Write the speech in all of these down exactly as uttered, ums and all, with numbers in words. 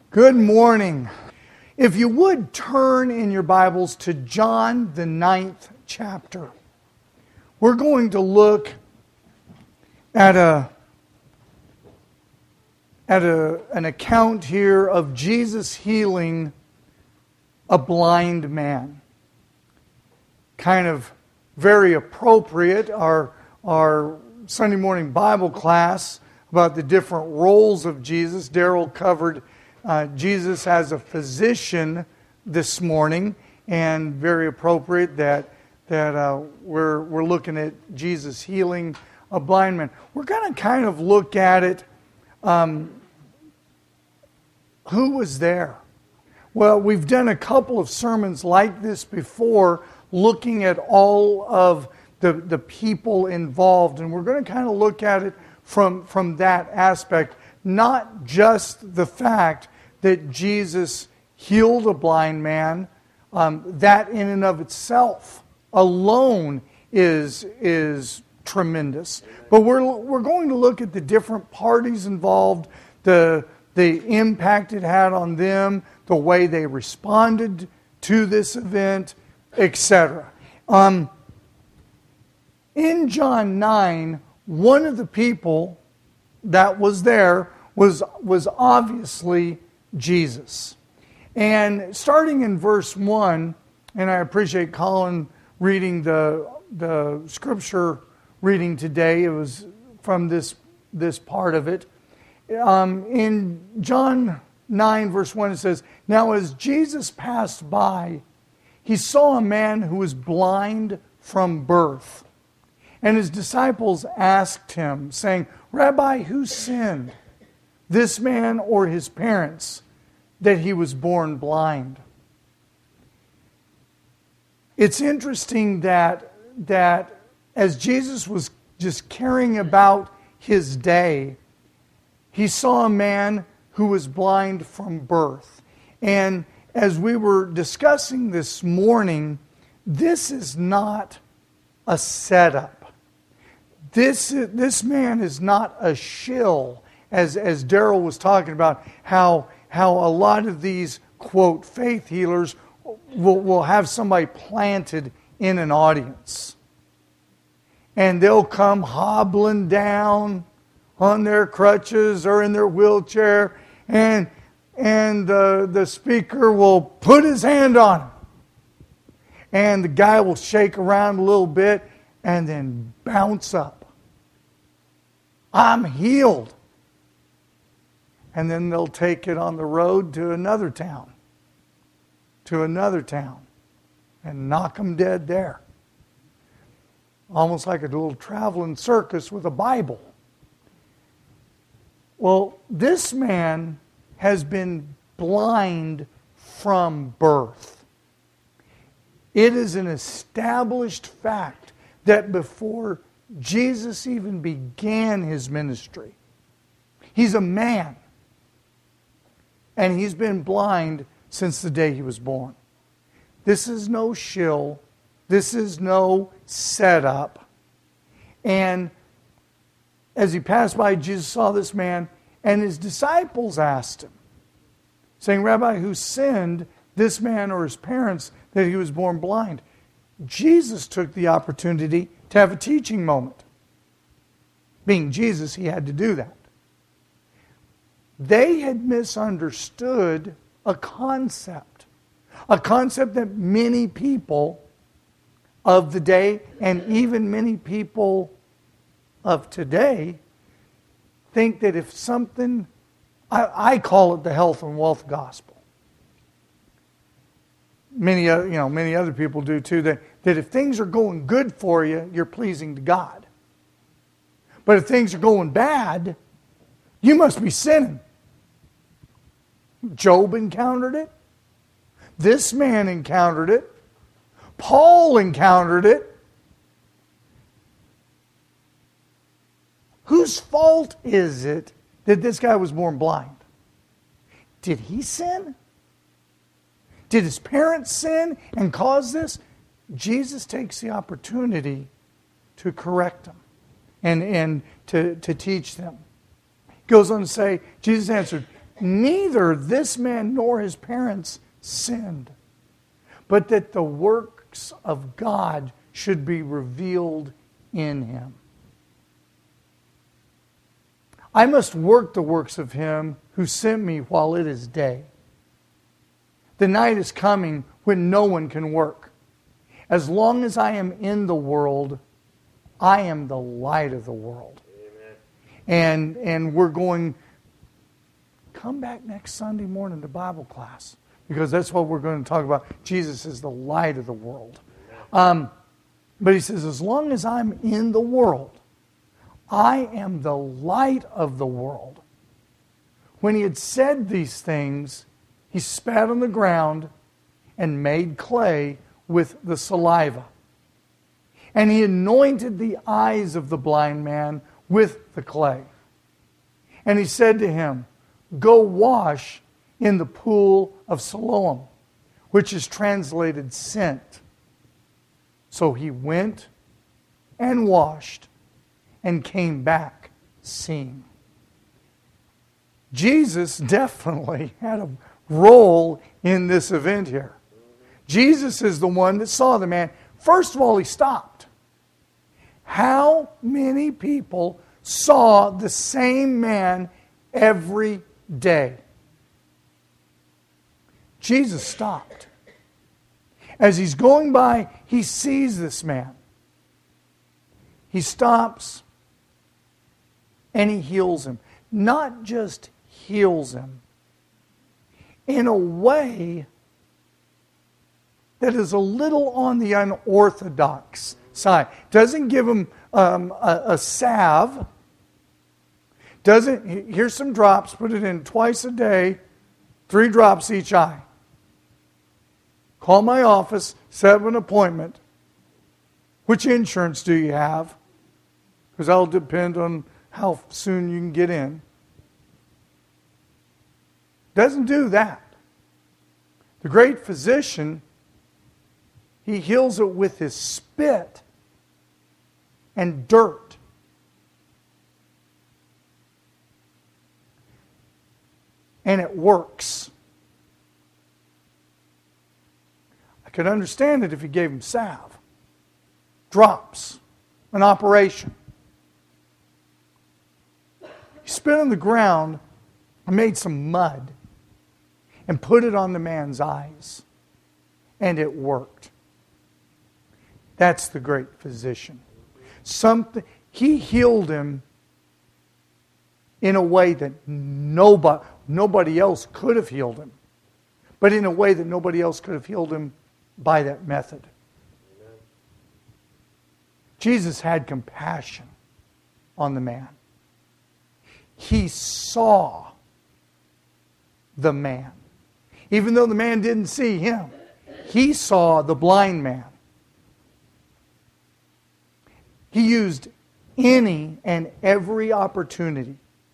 Good morning. If you would turn in your Bibles to John, the ninth chapter. We're going to look at a at a, an account here of Jesus healing a blind man. Kind of very appropriate. Our, our Sunday morning Bible class about the different roles of Jesus. Daryl covered uh, Jesus as a physician this morning, and very appropriate that that uh, we're we're looking at Jesus healing a blind man. We're going to kind of look at it. Um, who was there? Well, we've done a couple of sermons like this before, looking at all of the the people involved, and we're going to kind of look at it from from that aspect, not just the fact that Jesus healed a blind man. Um, that in and of itself alone is is tremendous. But we're we're going to look at the different parties involved, the the impact it had on them, the way they responded to this event, et cetera. Um, in John nine, one of the people that was there was was obviously Jesus. And starting in verse one, and I appreciate Colin reading the the scripture reading today. It was from this this part of it. Um, in John nine, verse one, it says, "Now as Jesus passed by, he saw a man who was blind from birth. And his disciples asked him, saying, 'Rabbi, who sinned, this man or his parents, that he was born blind?'" It's interesting that, that as Jesus was just carrying about his day, he saw a man who was blind from birth. And as we were discussing this morning, this is not a setup. This, this man is not a shill, as, as Daryl was talking about, how, how a lot of these, quote, faith healers will, will have somebody planted in an audience. And they'll come hobbling down on their crutches or in their wheelchair, and, and the, the speaker will put his hand on him. And the guy will shake around a little bit and then bounce up. "I'm healed." And then they'll take it on the road to another town, to another town, and knock them dead there. Almost like a little traveling circus with a Bible. Well, this man has been blind from birth. It is an established fact that before Jesus even began his ministry, he's a man. And he's been blind since the day he was born. This is no shill. This is no setup. And as he passed by, Jesus saw this man, and his disciples asked him, saying, "Rabbi, who sinned, this man or his parents, that he was born blind?" Jesus took the opportunity to have a teaching moment. Being Jesus, he had to do that. They had misunderstood a concept. A concept that many people of the day, and even many people of today, think that if something, I, I call it the health and wealth gospel. Many, you know, many other people do too, that, that if things are going good for you, you're pleasing to God. But if things are going bad, you must be sinning. Job encountered it. This man encountered it. Paul encountered it. Whose fault is it that this guy was born blind? Did he sin? Did his parents sin and cause this? Jesus takes the opportunity to correct them and, and to, to teach them. He goes on to say, Jesus answered, neither this man nor his parents sinned, but that the works of God should be revealed in him. I must work the works of him who sent me while it is day. The night is coming when no one can work. As long as I am in the world, I am the light of the world. Amen. And, and we're going, come back next Sunday morning to Bible class, because that's what we're going to talk about. Jesus is the light of the world. Um, but he says, as long as I'm in the world, I am the light of the world. When he had said these things, he spat on the ground and made clay with the saliva. And he anointed the eyes of the blind man with the clay. And he said to him, go wash in the pool of Siloam, which is translated sent. So he went and washed and came back seeing. Jesus definitely had a role in this event here. Jesus is the one that saw the man. First of all, he stopped. How many people saw the same man every day? Jesus stopped. As he's going by, he sees this man. He stops and he heals him. Not just heals him, in a way that is a little on the unorthodox side. Doesn't give him um, a, a salve. Doesn't, here's some drops, put it in twice a day, three drops each eye. Call my office, set up an appointment. Which insurance do you have? Because that'll depend on how soon you can get in. Doesn't do that. The great physician, he heals it with his spit and dirt. And it works. I could understand it if he gave him salve, drops, an operation. He spit on the ground and made some mud and put it on the man's eyes. And it worked. That's the great physician. Something, he healed him in a way that nobody, nobody else could have healed him. But in a way that nobody else could have healed him by that method. Amen. Jesus had compassion on the man. He saw the man. Even though the man didn't see him, he saw the blind man. He used any and every opportunity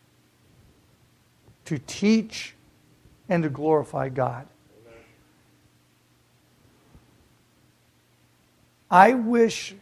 to teach and to glorify God. Amen. I wish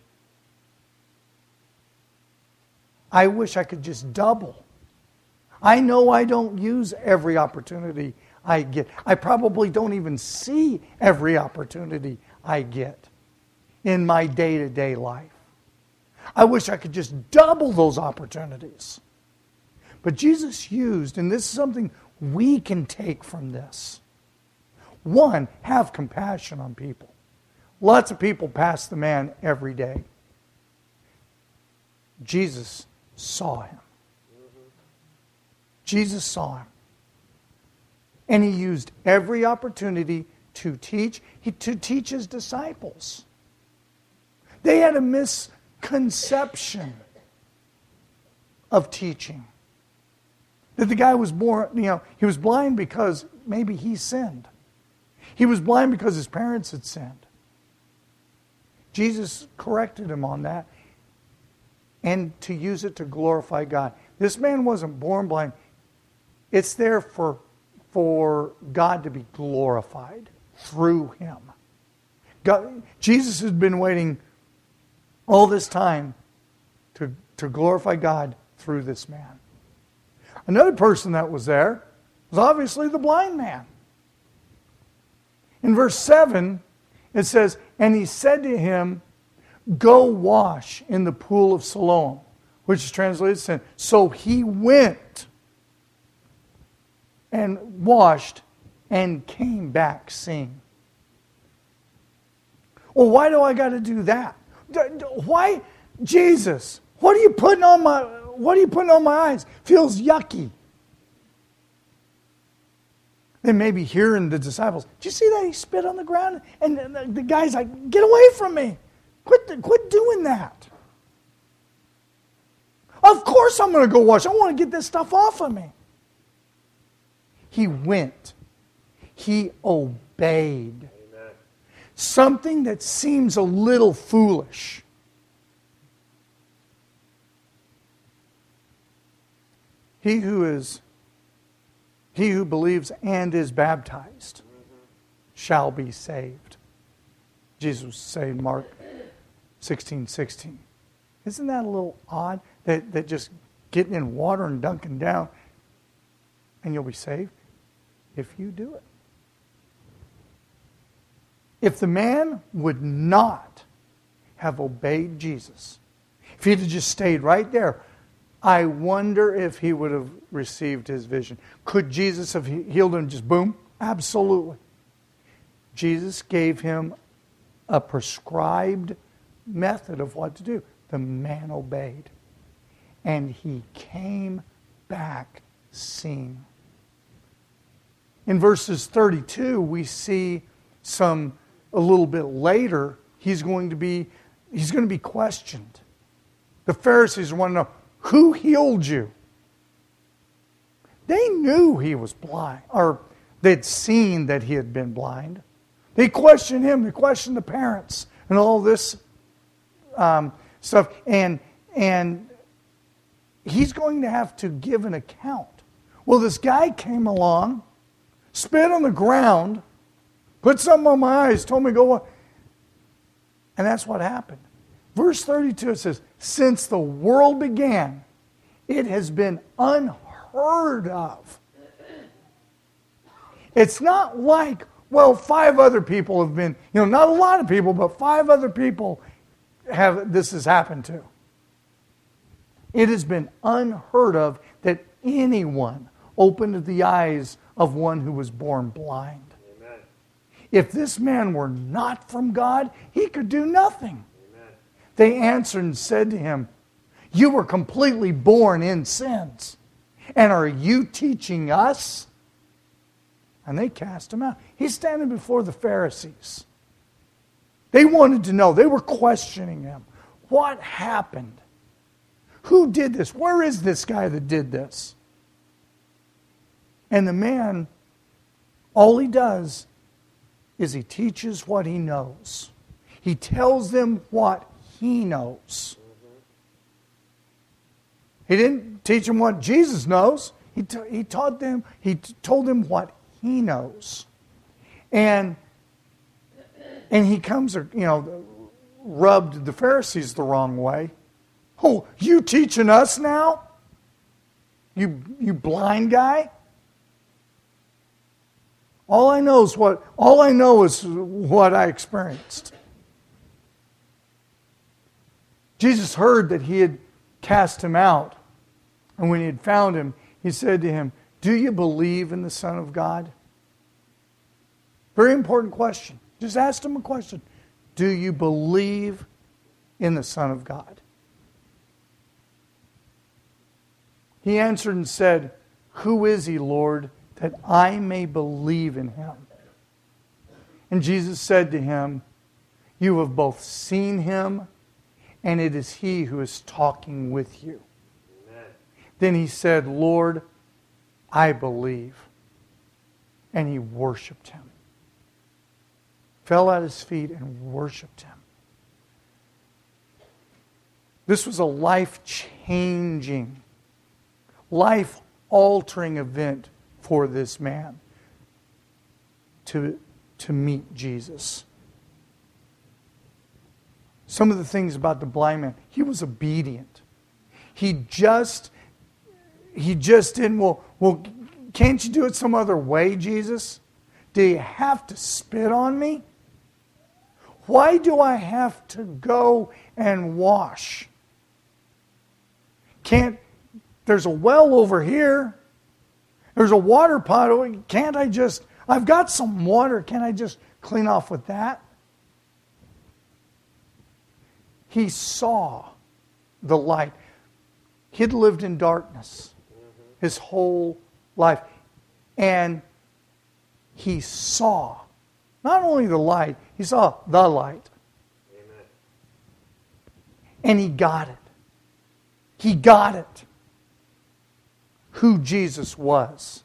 I wish I could just double. I know I don't use every opportunity I get. I probably don't even see every opportunity I get in my day-to-day life. I wish I could just double those opportunities. But Jesus used, and this is something we can take from this. One, have compassion on people. Lots of people pass the man every day. Jesus saw him. Jesus saw him. And he used every opportunity to teach, he, to teach his disciples. They had a misconception of teaching. That the guy was born, you know, he was blind because maybe he sinned. He was blind because his parents had sinned. Jesus corrected him on that and to use it to glorify God. This man wasn't born blind. It's there for, for God to be glorified through him. God, Jesus has been waiting all this time to, to glorify God through this man. Another person that was there was obviously the blind man. In verse seven, it says, and he said to him, go wash in the pool of Siloam, which is translated sin. So he went and washed and came back seeing. Well, why do I got to do that? Why, Jesus? What are you putting on my? What are you putting on my eyes? Feels yucky. Then maybe hearing the disciples, did you see that he spit on the ground? And the, the guy's like, get away from me. Quit, quit doing that. Of course I'm going to go wash. I want to get this stuff off of me. He went. He obeyed. Amen. Something that seems a little foolish. He who is He who believes and is baptized mm-hmm. shall be saved. Jesus was saying, Mark sixteen sixteen. Isn't that a little odd? That, that just getting in water and dunking down and you'll be saved? If you do it. If the man would not have obeyed Jesus, if he'd have just stayed right there, I wonder if he would have received his vision. Could Jesus have healed him just boom? Absolutely. Jesus gave him a prescribed method of what to do. The man obeyed. And he came back seeing. In verses thirty-two, we see some, a little bit later, he's going to be, he's going to be questioned. The Pharisees want to know, who healed you? They knew he was blind, or they'd seen that he had been blind. They questioned him, they questioned the parents, and all this um, stuff. And, and he's going to have to give an account. Well, this guy came along, spit on the ground, put something on my eyes, told me to go. And that's what happened. Verse thirty-two, it says, since the world began, it has been unheard of. It's not like, well, five other people have been, you know, not a lot of people, but five other people have this has happened to. It has been unheard of that anyone opened the eyes of one who was born blind. Amen. If this man were not from God, he could do nothing. Amen. They answered and said to him, you were completely born in sins, and are you teaching us? And they cast him out. He's standing before the Pharisees. They wanted to know. They were questioning him. What happened? Who did this? Where is this guy that did this? And the man, all he does is he teaches what he knows. He tells them what he knows. He didn't teach them what Jesus knows. He, t- he taught them, he t- told them what he knows. And, and he comes, you know, rubbed the Pharisees the wrong way. Oh, you teaching us now? You, you blind guy? All I know is what all I know is what I experienced. Jesus heard that he had cast him out. And when he had found him, he said to him, do you believe in the Son of God? Very important question. Just asked him a question. Do you believe in the Son of God? He answered and said, who is he, Lord, that I may believe in him? And Jesus said to him, you have both seen him, and it is he who is talking with you. Amen. Then he said, Lord, I believe. And he worshipped him. Fell at his feet and worshipped him. This was a life-changing, life-altering event for this man to, to meet Jesus. Some of the things about the blind man, he was obedient. He just, he just didn't, well, well, Can't you do it some other way, Jesus? Do you have to spit on me? Why do I have to go and wash? Can't, there's a well over here. There's a water pot. Can't I just, I've got some water. Can't I just clean off with that? He saw the light. He'd lived in darkness his whole life. And he saw not only the light, he saw the light. Amen. And he got it. He got it. Who Jesus was.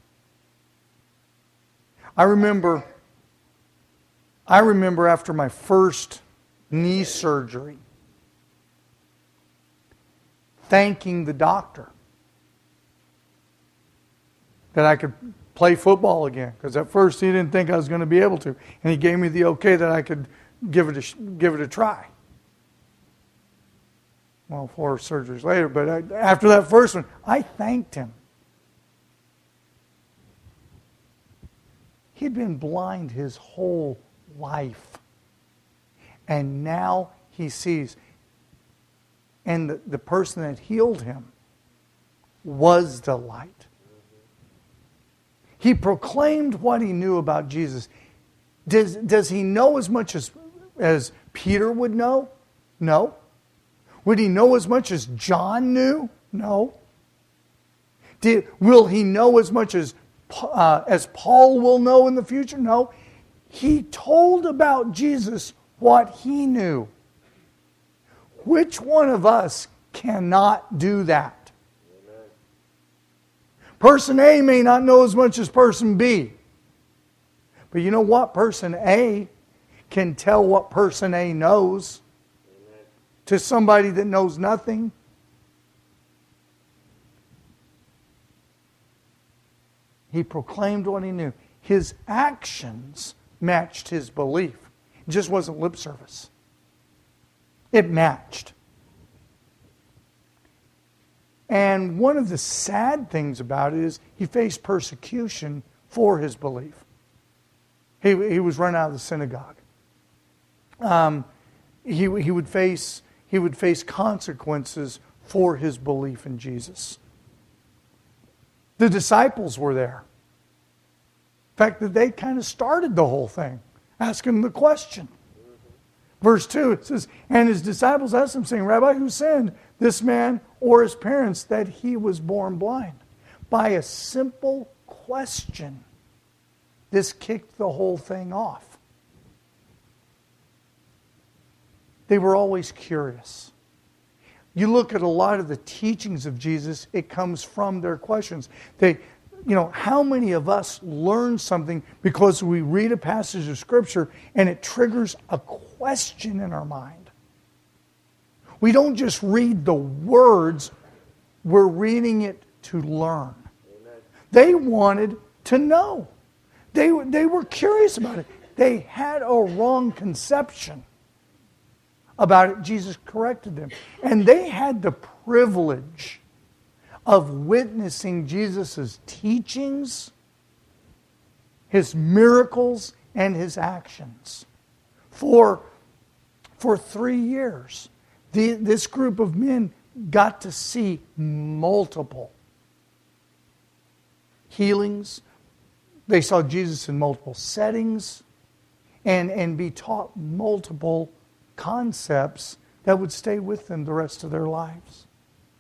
I remember, I remember after my first knee surgery, thanking the doctor that I could play football again. Because at first he didn't think I was going to be able to. And he gave me the okay that I could give it a, give it a try. Well, four surgeries later, but I, after that first one, I thanked him. He'd been blind his whole life. And now he sees. And the, the person that healed him was the light. He proclaimed what he knew about Jesus. Does, does he know as much as, as Peter would know? No. Would he know as much as John knew? No. Did, will he know as much as, uh, as Paul will know in the future? No. He told about Jesus what he knew. Which one of us cannot do that? Amen. Person A may not know as much as person B. But you know what? Person A can tell what person A knows. Amen. To somebody that knows nothing. He proclaimed what he knew. His actions matched his belief. It just wasn't lip service. It matched. And one of the sad things about it is he faced persecution for his belief. He, he was run out of the synagogue. Um, he, he would face he would face consequences for his belief in Jesus. The disciples were there. In fact, that they kind of started the whole thing, asking the question. Verse two, it says, and his disciples asked him, saying, Rabbi, who sinned, this man or his parents, that he was born blind? By a simple question, this kicked the whole thing off. They were always curious. You look at a lot of the teachings of Jesus, it comes from their questions. They, you know, how many of us learn something because we read a passage of Scripture and it triggers a question in our mind? We don't just read the words, we're reading it to learn. Amen. They wanted to know. They, they were curious about it. They had a wrong conception about it. Jesus corrected them. And they had the privilege of witnessing Jesus' teachings, his miracles, and his actions. For, for three years, the, this group of men got to see multiple healings. They saw Jesus in multiple settings and, and be taught multiple concepts that would stay with them the rest of their lives.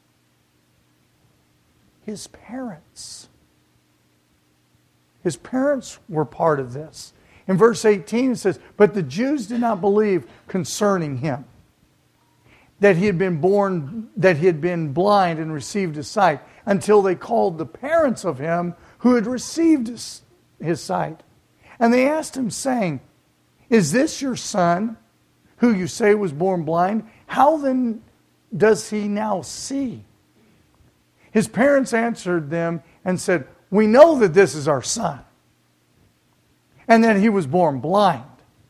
His parents. His parents were part of this. In verse eighteen it says, but the Jews did not believe concerning him, that he had been born, that he had been blind and received his sight, until they called the parents of him who had received his, his sight. And they asked him, saying, is this your son, who you say was born blind? How then does he now see? His parents answered them and said, we know that this is our son, and that he was born blind.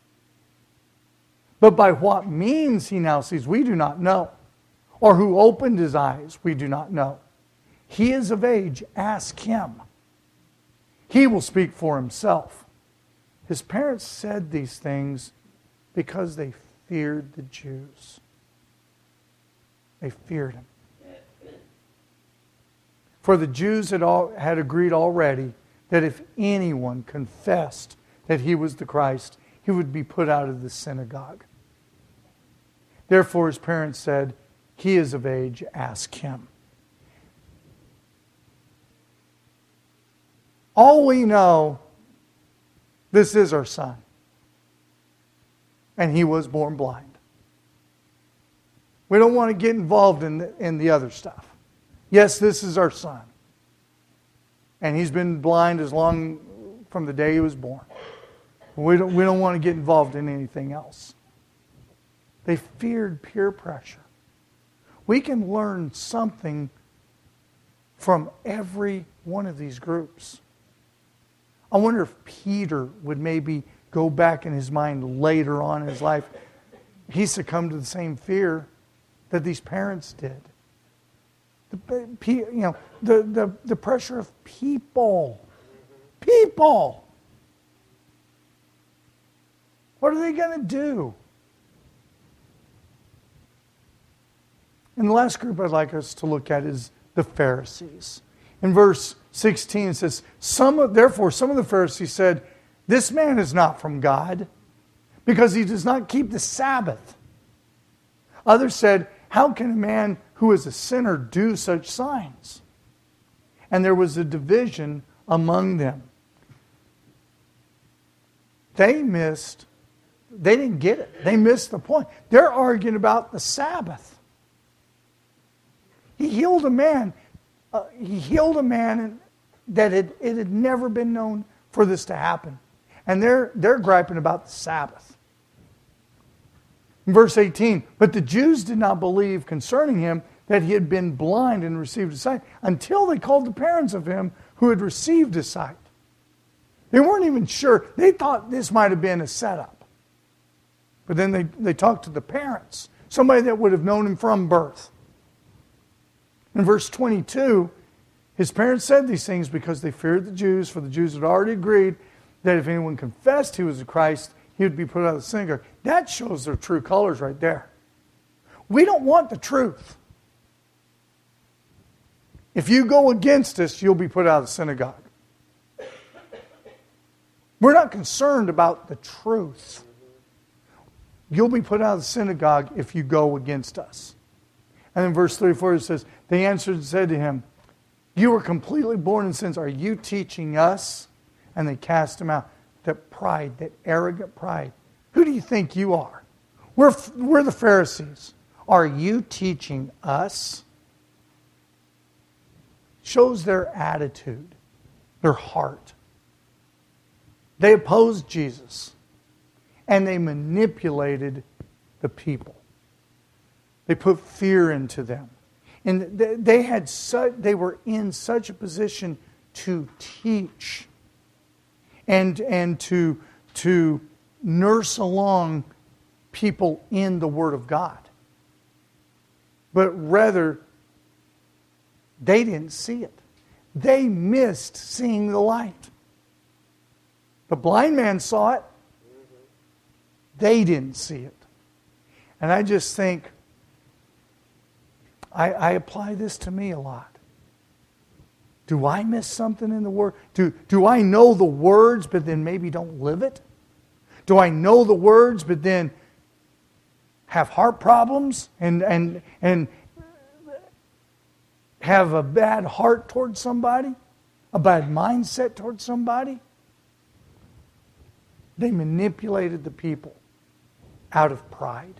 But by what means he now sees, we do not know. Or who opened his eyes, we do not know. He is of age, ask him. He will speak for himself. His parents said these things because they feared the Jews. They feared him. For the Jews had, all, had agreed already that if anyone confessed that he was the Christ, he would be put out of the synagogue. Therefore his parents said, "He is of age, ask him." All we know, this is our son. And he was born blind. We don't want to get involved in the, in the other stuff. Yes, this is our son. And he's been blind as long from the day he was born. We don't, we don't want to get involved in anything else. They feared peer pressure. We can learn something from every one of these groups. I wonder if Peter would maybe go back in his mind later on in his life. He succumbed to the same fear that these parents did. The, you know, the, the, the pressure of people. People. What are they going to do? And the last group I'd like us to look at is the Pharisees. In verse sixteen it says, some of, therefore some of the Pharisees said, "This man is not from God, because he does not keep the Sabbath." Others said, "How can a man who is a sinner do such signs?" And there was a division among them. They missed, they didn't get it. They missed the point. They're arguing about the Sabbath. He healed a man. Uh, he healed a man that it, it had never been known for this to happen. And they're, they're griping about the Sabbath. In verse eighteen, but the Jews did not believe concerning him that he had been blind and received his sight until they called the parents of him who had received his sight. They weren't even sure. They thought this might have been a setup. But then they, they talked to the parents, somebody that would have known him from birth. In verse twenty-two, his parents said these things because they feared the Jews, for the Jews had already agreed that if anyone confessed he was the Christ, he would be put out of the synagogue. That shows their true colors right there. We don't want the truth. If you go against us, you'll be put out of the synagogue. We're not concerned about the truth. You'll be put out of the synagogue if you go against us. And in verse thirty-four it says, they answered and said to him, "You were completely born in sins. Are you teaching us?" And they cast him out. That pride, that arrogant pride. Who do you think you are? We're, we're the Pharisees. Are you teaching us? Shows their attitude, their heart. They opposed Jesus. And they manipulated the people. They put fear into them. And they had such, they were in such a position to teach and, and to, to nurse along people in the Word of God. But rather, they didn't see it. They missed seeing the light. The blind man saw it. They didn't see it. And I just think, I, I apply this to me a lot. Do I miss something in the Word? Do, do I know the words but then maybe don't live it? Do I know the words but then have heart problems and, and, and have a bad heart towards somebody? A bad mindset towards somebody? They manipulated the people out of pride.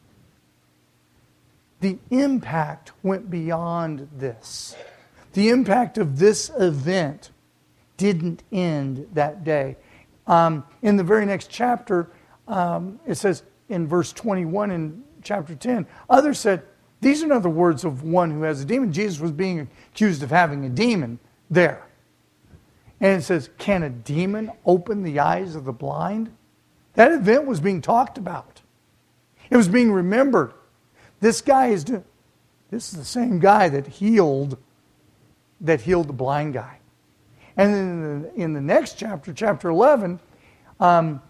The impact went beyond this. The impact of this event didn't end that day. Um, in the very next chapter, um, it says in verse twenty-one in chapter ten, others said, "These are not the words of one who has a demon." Jesus was being accused of having a demon there. And it says, "Can a demon open the eyes of the blind?" That event was being talked about. It was being remembered. This guy is doing, this is the same guy that healed, that healed the blind guy. And then in the, in the next chapter, chapter eleven, um,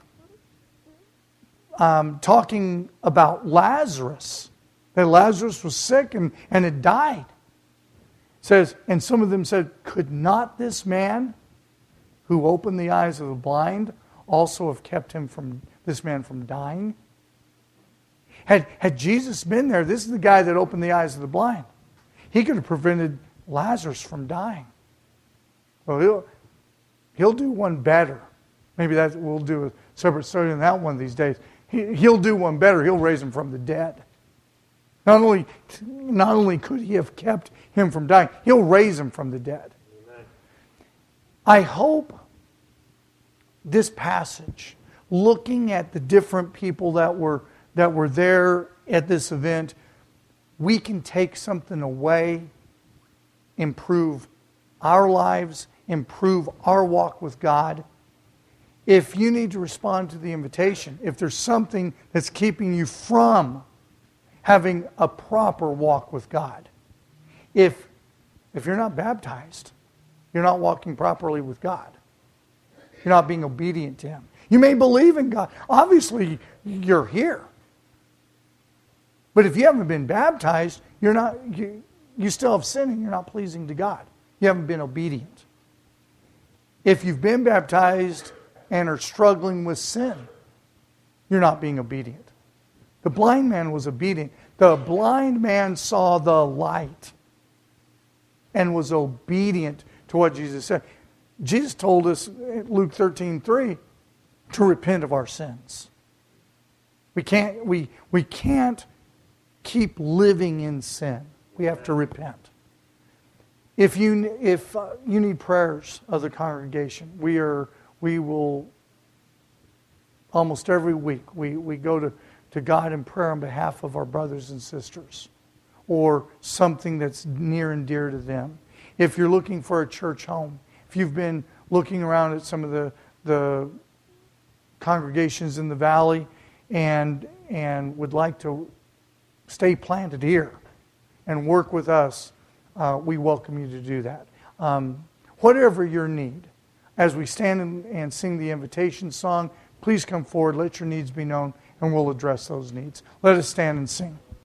um, talking about Lazarus, that Lazarus was sick and, and had died. It says, and some of them said, could not this man who opened the eyes of the blind also have kept him from this man from dying? Had, had Jesus been there, this is the guy that opened the eyes of the blind. He could have prevented Lazarus from dying. Well, he'll, he'll do one better. Maybe that we'll do a separate study on that one these days. He, he'll do one better. He'll raise him from the dead. Not only, not only could he have kept him from dying, he'll raise him from the dead. Amen. I hope this passage, looking at the different people that were that were there at this event, we can take something away, improve our lives, improve our walk with God. If you need to respond to the invitation, if there's something that's keeping you from having a proper walk with God, if, if you're not baptized, you're not walking properly with God. You're not being obedient to Him. You may believe in God. Obviously, you're here. But if you haven't been baptized, you're not, you, you still have sin and you're not pleasing to God. You haven't been obedient. If you've been baptized and are struggling with sin, you're not being obedient. The blind man was obedient. The blind man saw the light and was obedient to what Jesus said. Jesus told us in Luke thirteen three to repent of our sins. We can't, we, we can't keep living in sin. We have to repent. If you if uh, you need prayers of the congregation, we are we will almost every week we, we go to, to God in prayer on behalf of our brothers and sisters or something that's near and dear to them. If you're looking for a church home, if you've been looking around at some of the the congregations in the valley and and would like to stay planted here and work with us, uh, we welcome you to do that. Um, whatever your need, as we stand and, and sing the invitation song, please come forward, let your needs be known, and we'll address those needs. Let us stand and sing.